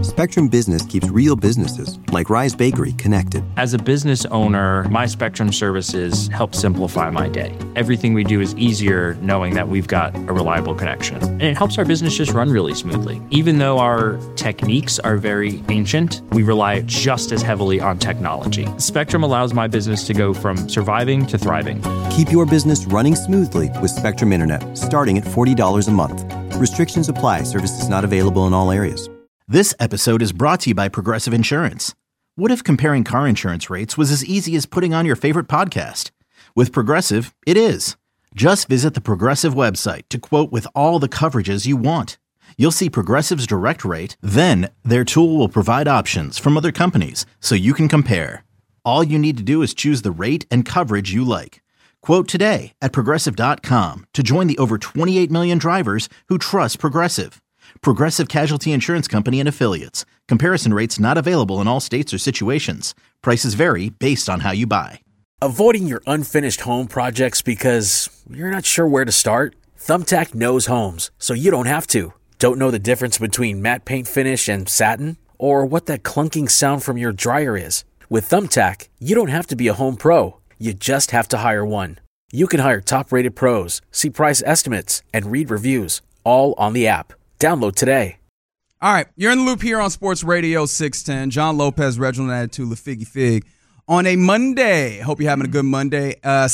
Spectrum Business keeps real businesses, like Rise Bakery, connected. As a business owner, my Spectrum services help simplify my day. Everything we do is easier knowing that we've got a reliable connection. And it helps our business just run really smoothly. Even though our techniques are very ancient, we rely just as heavily on technology. Spectrum allows my business to go from surviving to thriving. Keep your business running smoothly with Spectrum Internet, starting at $40 a month. Restrictions apply. Services not available in all areas. This episode is brought to you by Progressive Insurance. What if comparing car insurance rates was as easy as putting on your favorite podcast? With Progressive, it is. Just visit the Progressive website to quote with all the coverages you want. You'll see Progressive's direct rate, then their tool will provide options from other companies so you can compare. All you need to do is choose the rate and coverage you like. Quote today at Progressive.com to join the over 28 million drivers who trust Progressive. Progressive Casualty Insurance Company and Affiliates. Comparison rates not available in all states or situations. Prices vary based on how you buy. Avoiding your unfinished home projects because you're not sure where to start? Thumbtack knows homes, so you don't have to. Don't know the difference between matte paint finish and satin? Or what that clunking sound from your dryer is? With Thumbtack, you don't have to be a home pro. You just have to hire one. You can hire top-rated pros, see price estimates, and read reviews, all on the app. Download today. All right, you're in the loop here on Sports Radio 610. John Lopez, Reginald Attitude, LaFiggy Fig. On a Monday, hope you're having a good Monday.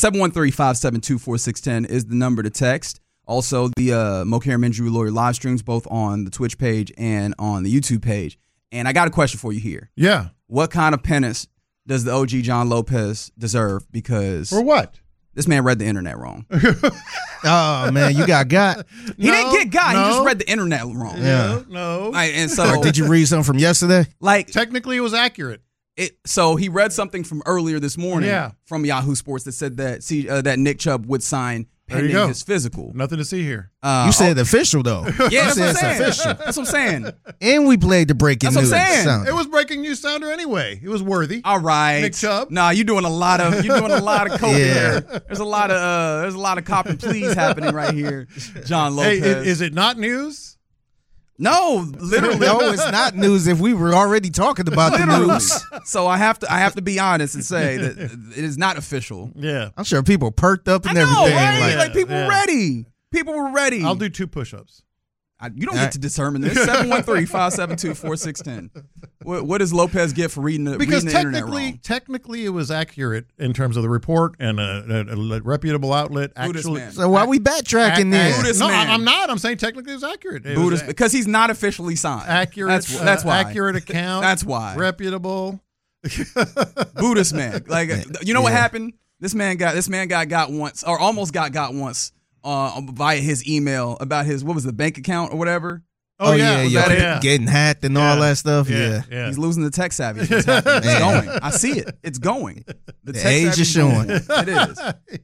713-572-4610 is the number to text. Also, the Mo Karam Injury Lawyer live streams both on the Twitch page and on the YouTube page. And I got a question for you here. Yeah. What kind of penance does the OG John Lopez deserve? Because for what? This man read the internet wrong. Oh, man, you got. He didn't get got. No. He just read the internet wrong. Yeah. No. And so, did you read something from yesterday? Like, technically, it was accurate. So he read something from earlier this morning from Yahoo Sports that said that that Nick Chubb would sign pending his physical. Nothing to see here. You said official, though. Yeah, that's what I'm saying. official. That's what I'm saying. And we played the breaking news. That's what I'm saying. Sounder. It was breaking news sounder anyway. It was worthy. All right, Nick Chubb. Nah, you're doing a lot of coke here. There's a lot of cop and pleas happening right here, John Lopez. Hey, is it not news? No, literally. No, it's not news if we were already talking about the news. So I have to be honest and say that it is not official. Yeah. I'm sure people perked up and everything. Right? Like people were ready. People were ready. I'll do 2 push-ups. You don't get to determine this. 713-572-4610. What does Lopez get for reading the internet wrong? Technically, it was accurate in terms of the report and a reputable outlet. Actually, so why are we backtracking there? No, I'm not. I'm saying technically it was accurate. Because he's not officially signed. Accurate. That's why. Accurate account. That's why. Reputable. Buddhist man. Like, you know what happened? This man got once, or almost got once. Via his email about his, what was the bank account or whatever? Oh yeah. Getting hacked and all that stuff. Yeah. He's losing the tech savvy. It's going. I see it. It's going. The age is showing. It is.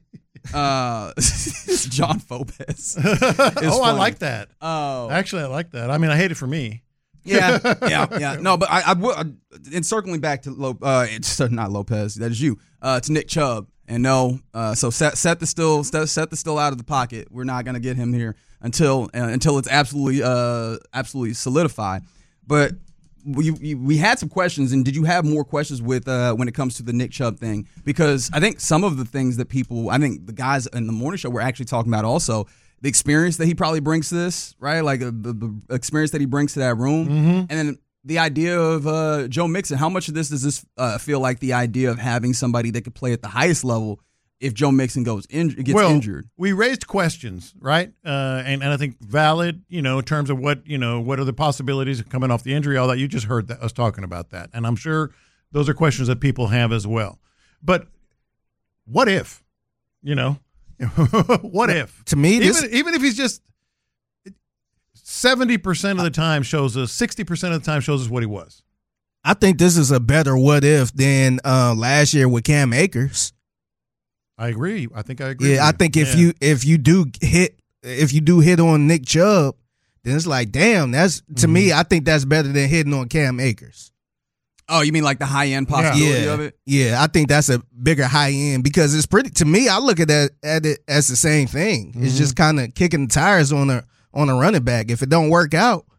It's John Lopez. I like that. Oh, actually, I like that. I mean, I hate it for me. Yeah. No, but I would. And circling back to it's not Lopez. That is you. To Nick Chubb. And no, so set the still out of the pocket. We're not going to get him here until it's absolutely solidified. But we had some questions, and did you have more questions with when it comes to the Nick Chubb thing? Because I think some of the things that the guys in the morning show were actually talking about also the experience that he probably brings to this, right? Like the experience that he brings to that room, and then the idea of Joe Mixon. How much of this does this feel like the idea of having somebody that could play at the highest level if Joe Mixon gets injured? We raised questions, right? And I think valid, in terms of what are the possibilities of coming off the injury, all that. You just heard us talking about that. And I'm sure those are questions that people have as well. But what if, what if? To me, even if he's just 70% of the time shows us, 60% of the time shows us what he was. I think this is a better what if than last year with Cam Akers. I agree. I agree. Yeah, I think if you do hit on Nick Chubb, then it's like, damn, that's to me, I think that's better than hitting on Cam Akers. Oh, you mean like the high end possibility of it? Yeah, I think that's a bigger high end because it's pretty. To me, I look at it as the same thing. It's just kind of kicking the tires on a running back. If it don't work out,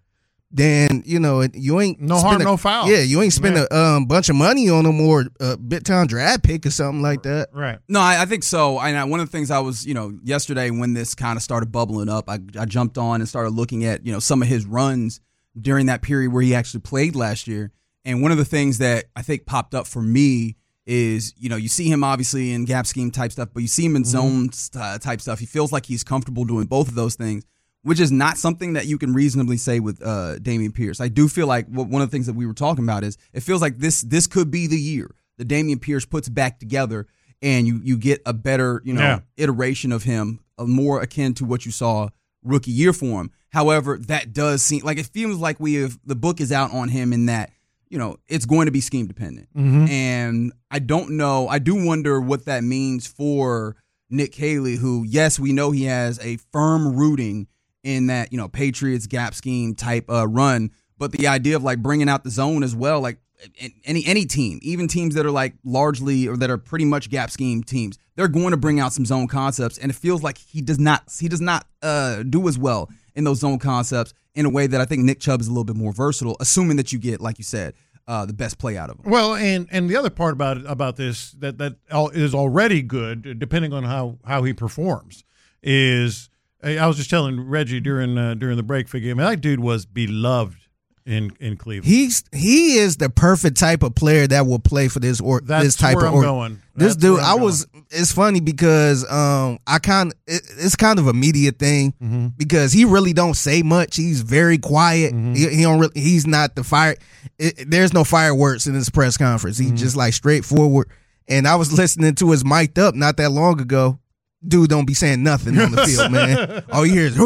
then you ain't no harm, no foul. Yeah, you ain't spend a bunch of money on him or a big time draft pick or something like that. Right. No, I think so. One of the things I was, yesterday when this kind of started bubbling up, I jumped on and started looking at, some of his runs during that period where he actually played last year. And one of the things that I think popped up for me is, you see him obviously in gap scheme type stuff, but you see him in zone type stuff. He feels like he's comfortable doing both of those things, which is not something that you can reasonably say with Dameon Pierce. I do feel like one of the things that we were talking about is it feels like this could be the year that Dameon Pierce puts back together and you get a better iteration of him, more akin to what you saw rookie year for him. However, that does seem like it feels like the book is out on him in that it's going to be scheme dependent. And I don't know. I do wonder what that means for Nick Caley, who, yes, we know he has a firm rooting in that, Patriots gap scheme type run. But the idea of like bringing out the zone as well, like any team, even teams that are like largely or that are pretty much gap scheme teams, they're going to bring out some zone concepts. And it feels like he does not do as well in those zone concepts in a way that I think Nick Chubb is a little bit more versatile, assuming that you get, like you said, the best play out of him. Well, and the other part about this that is already good, depending on how he performs, is I was just telling Reggie during the break figure. I mean, that dude was beloved in Cleveland. He is the perfect type of player that will play for this That's this type where of I'm going. This dude, it's funny because it's kind of a media thing because he really don't say much. He's very quiet. He's not the fire. There's no fireworks in his press conference. He's just like straightforward. And I was listening to his mic'd up not that long ago. Dude don't be saying nothing on the field, man. All you hear is,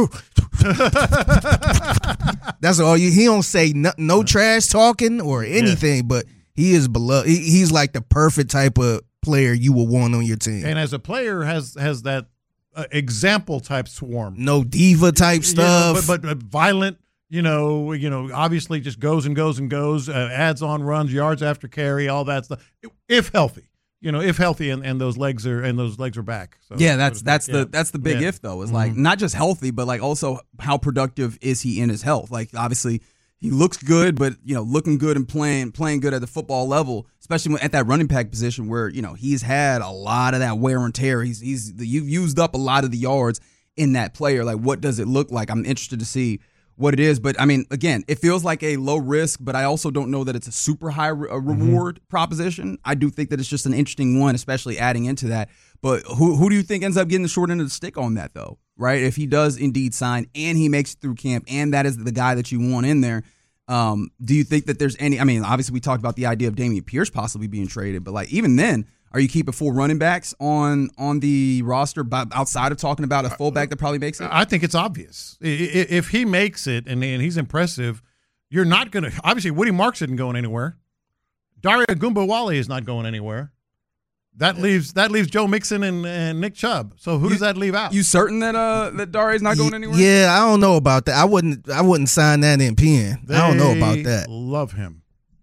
that's all you. He don't say no trash talking or anything, but he is beloved. He's like the perfect type of player you will want on your team. And as a player, has that example type swarm. No diva type stuff, but violent. Obviously just goes and goes and goes. Adds on runs, yards after carry, all that stuff. If healthy. If healthy and those legs are back. So, yeah, that's the big if though. Is like not just healthy, but like also how productive is he in his health? Like obviously he looks good, but looking good and playing good at the football level, especially at that running back position where he's had a lot of that wear and tear. You've used up a lot of the yards in that player. Like what does it look like? I'm interested to see what it is. But I mean, again, it feels like a low risk, but I also don't know that it's a super high reward proposition. I do think that it's just an interesting one, especially adding into that. But who do you think ends up getting the short end of the stick on that, though? Right? If he does indeed sign and he makes it through camp and that is the guy that you want in there, do you think that there's any? I mean, obviously we talked about the idea of Dameon Pierce possibly being traded, but like even then, are you keeping 4 running backs on the roster outside of talking about a fullback that probably makes it? I think it's obvious. If he makes it and he's impressive, you're not going to – obviously Woody Marks isn't going anywhere. Dare Ogunbowale is not going anywhere. That leaves Joe Mixon and Nick Chubb. So who does that leave out? You certain that Dare's not going anywhere? Yeah, I don't know about that. I wouldn't sign that in pen. I don't know about that. Love him.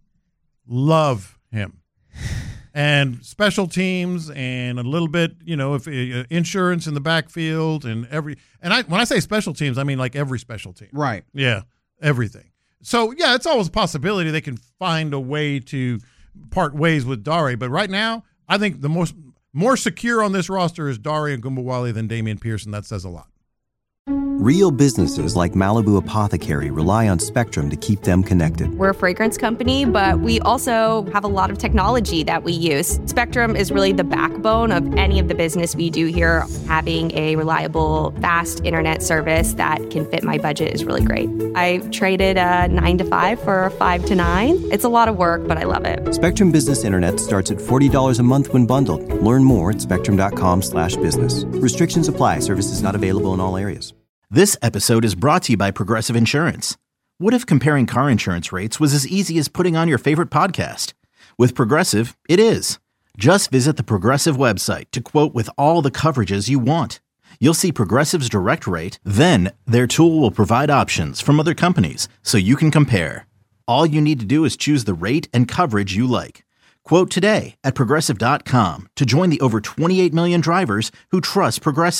And special teams and a little bit, if insurance in the backfield and when I say special teams, I mean like every special team. Right. Yeah, everything. So, yeah, it's always a possibility they can find a way to part ways with Dare. But right now, I think the more secure on this roster is Dare Ogunbowale than Dameon Pierce, and that says a lot. Real businesses like Malibu Apothecary rely on Spectrum to keep them connected. We're a fragrance company, but we also have a lot of technology that we use. Spectrum is really the backbone of any of the business we do here. Having a reliable, fast internet service that can fit my budget is really great. I traded a 9 to 5 for a 5 to 9. It's a lot of work, but I love it. Spectrum Business Internet starts at $40 a month when bundled. Learn more at spectrum.com/business. Restrictions apply. Services not available in all areas. This episode is brought to you by Progressive Insurance. What if comparing car insurance rates was as easy as putting on your favorite podcast? With Progressive, it is. Just visit the Progressive website to quote with all the coverages you want. You'll see Progressive's direct rate, then their tool will provide options from other companies so you can compare. All you need to do is choose the rate and coverage you like. Quote today at Progressive.com to join the over 28 million drivers who trust Progressive.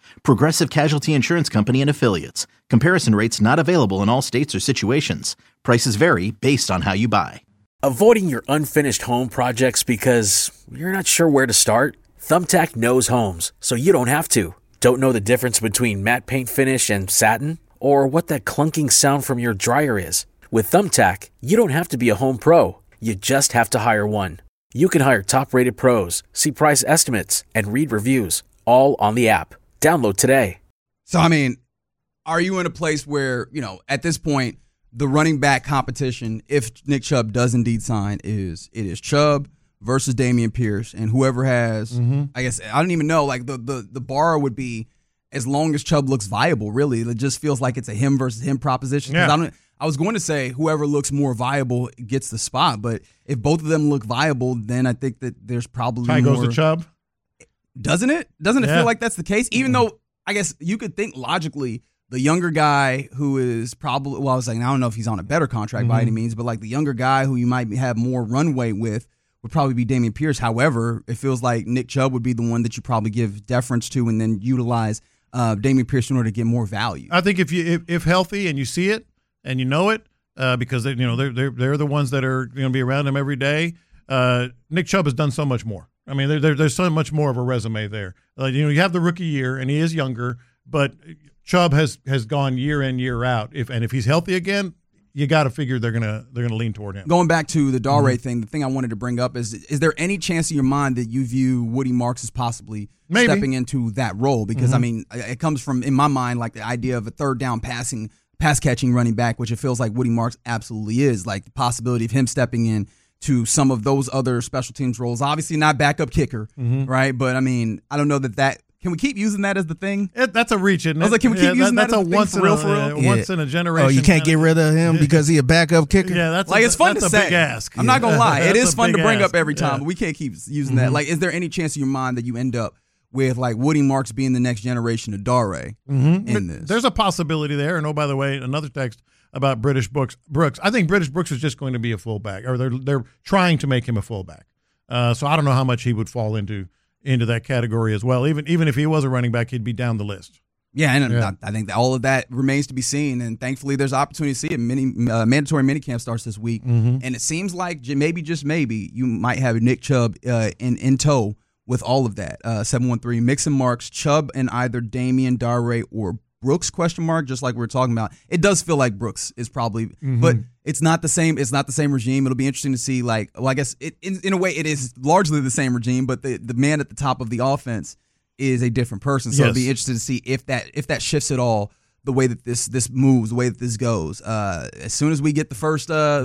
Progressive Casualty Insurance Company and Affiliates. Comparison rates not available in all states or situations. Prices vary based on how you buy. Avoiding your unfinished home projects because you're not sure where to start? Thumbtack knows homes, so you don't have to. Don't know the difference between matte paint finish and satin? Or what that clunking sound from your dryer is? With Thumbtack, you don't have to be a home pro. You just have to hire one. You can hire top-rated pros, see price estimates, and read reviews, all on the app. Download today. So, I mean, are you in a place where, at this point, the running back competition, if Nick Chubb does indeed sign, it is Chubb versus Dameon Pierce, and whoever has, I guess, I don't even know, like the bar would be as long as Chubb looks viable, really. It just feels like it's a him versus him proposition. Yeah. I was going to say whoever looks more viable gets the spot, but if both of them look viable, then I think that there's probably Tie more. goes to Chubb. Doesn't it? Doesn't it Yeah. feel like that's the case? Even though I guess you could think logically the younger guy who is probably, well, I was like, I don't know if he's on a better contract by any means, but like the younger guy who you might have more runway with would probably be Dameon Pierce. However, it feels like Nick Chubb would be the one that you probably give deference to and then utilize Dameon Pierce in order to get more value. I think if healthy and you see it and you know it, because they're the ones that are going to be around him every day. Nick Chubb has done so much more. I mean, there's so much more of a resume there. You have the rookie year, and he is younger, but Chubb has gone year in, year out. If he's healthy again, you got to figure they're gonna lean toward him. Going back to the Dare thing, the thing I wanted to bring up is there any chance in your mind that you view Woody Marks as possibly stepping into that role? Because I mean, it comes from, in my mind, like the idea of a third down pass catching running back, which it feels like Woody Marks absolutely is. Like the possibility of him stepping in to some of those other special teams roles. Obviously not backup kicker, right? But I mean, I don't know that can we keep using that as the thing? That's a reach, isn't it? I was like, can we keep using that as a the thing once for real? once in a generation. Oh, you can't get rid of him because he a backup kicker? Yeah, that's like, it's fun that's to a say. big ask. I'm not gonna lie, it is fun to bring ask. up every time, but we can't keep using that. Like, is there any chance in your mind that you end up with like Woody Marks being the next generation of Dare in this? There's a possibility there. And by the way, another text about British Brooks. I think British Brooks is just going to be a fullback, or they're trying to make him a fullback. So I don't know how much he would fall into that category as well. Even if he was a running back, he'd be down the list. Yeah, and I think that all of that remains to be seen, and thankfully there's opportunity to see it. Mandatory minicamp starts this week, and it seems like maybe, just maybe, you might have Nick Chubb in tow with all of that. 713 Mix and Marks, Chubb and either Dameon, Dare, or Brooks ? Just like we were talking about. It does feel like Brooks is probably, but it's not the same. It's not the same regime. It'll be interesting to see. Like, well, I guess in a way it is largely the same regime, but the man at the top of the offense is a different person. So it'll be interesting to see if that shifts at all the way that this moves, the way that this goes. As soon as we get the first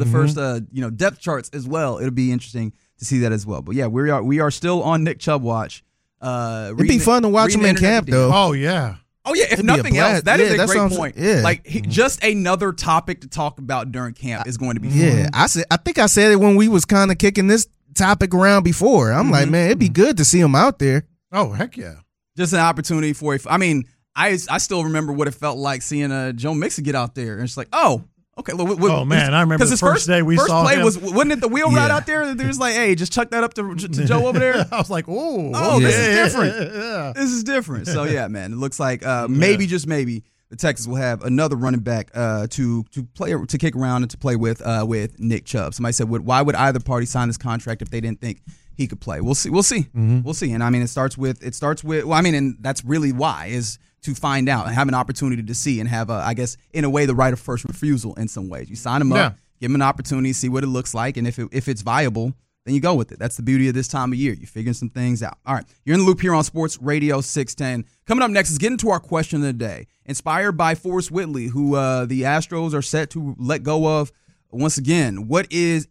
depth charts as well, it'll be interesting to see that as well. But yeah, we are still on Nick Chubb watch. It'd be fun to watch him in camp, though. Oh yeah. Oh, yeah, if nothing else, that is a great point. Yeah. Like, just another topic to talk about during camp is going to be fun. Yeah, I think I said it when we was kind of kicking this topic around before. I'm like, man, it'd be good to see him out there. Oh, heck yeah. Just an opportunity for – I mean, I still remember what it felt like seeing Joe Mixon get out there. And it's like, oh, okay. Oh, man, I remember the first day we saw play him. Wasn't it the wheel route out there? There's like, hey, just chuck that up to Joe over there. I was like, this is different. Yeah. This is different. So, yeah, man, it looks like maybe, just maybe, the Texans will have another running back to kick around and to play with Nick Chubb. Somebody said, why would either party sign this contract if they didn't think he could play? We'll see. We'll see. And I mean, it starts with. Well, I mean, and that's really why is to find out and have an opportunity to see and have, I guess, in a way, the right of first refusal in some ways. You sign him up, give him an opportunity, see what it looks like, and if it's viable, then you go with it. That's the beauty of this time of year. You're figuring some things out. All right, you're in the loop here on Sports Radio 610. Coming up next is getting to our question of the day. Inspired by Forrest Whitley, who the Astros are set to let go of once again. What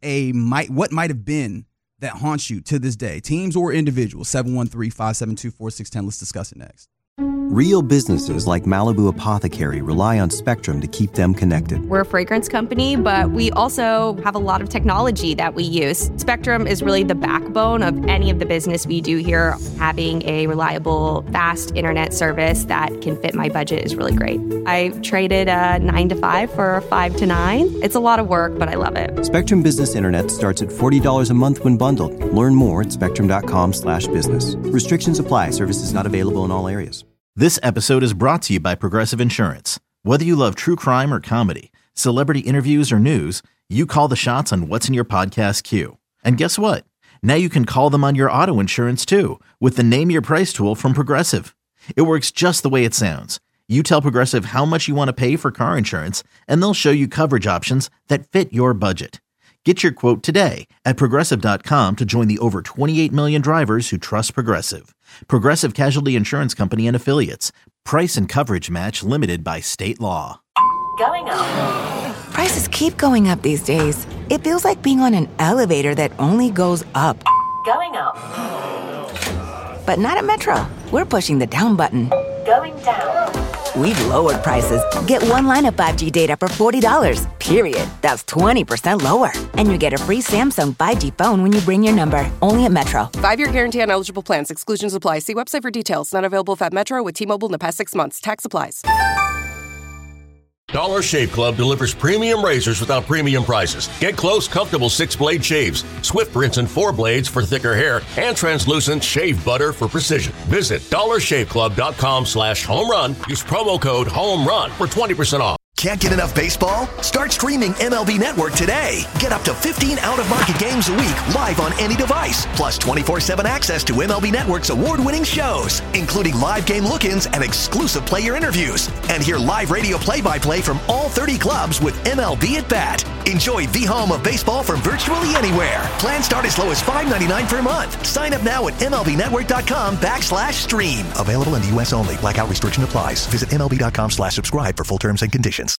might have been that haunts you to this day? Teams or individuals? 713-572-4610. Let's discuss it next. Real businesses like Malibu Apothecary rely on Spectrum to keep them connected. We're a fragrance company, but we also have a lot of technology that we use. Spectrum is really the backbone of any of the business we do here. Having a reliable, fast internet service that can fit my budget is really great. I traded a 9 to 5 for a 5 to 9. It's a lot of work, but I love it. Spectrum Business Internet starts at $40 a month when bundled. Learn more at spectrum.com/business. Restrictions apply. Services not available in all areas. This episode is brought to you by Progressive Insurance. Whether you love true crime or comedy, celebrity interviews or news, you call the shots on what's in your podcast queue. And guess what? Now you can call them on your auto insurance too with the Name Your Price tool from Progressive. It works just the way it sounds. You tell Progressive how much you want to pay for car insurance, and they'll show you coverage options that fit your budget. Get your quote today at Progressive.com to join the over 28 million drivers who trust Progressive. Progressive Casualty Insurance Company and Affiliates. Price and coverage match limited by state law. Going up. Prices keep going up these days. It feels like being on an elevator that only goes up. Going up. But not at Metro. We're pushing the down button. Going down. We've lowered prices. Get one line of 5G data for $40, period. That's 20% lower. And you get a free Samsung 5G phone when you bring your number. Only at Metro. 5-year guarantee on eligible plans. Exclusions apply. See website for details. Not available at Metro with T-Mobile in the past 6 months. Tax applies. Dollar Shave Club delivers premium razors without premium prices. Get close, comfortable 6-blade shaves, swift rinse and 4 blades for thicker hair, and translucent shave butter for precision. Visit dollarshaveclub.com/homerun. Use promo code HOMERUN for 20% off. Can't get enough baseball? Start streaming MLB Network today. Get up to 15 out-of-market games a week live on any device, plus 24/7 access to MLB Network's award-winning shows, including live game look-ins and exclusive player interviews. And hear live radio play-by-play from all 30 clubs with MLB at Bat. Enjoy the home of baseball from virtually anywhere. Plans start as low as $5.99 per month. Sign up now at MLBnetwork.com/stream. Available in the U.S. only. Blackout restriction applies. Visit MLB.com/subscribe for full terms and conditions.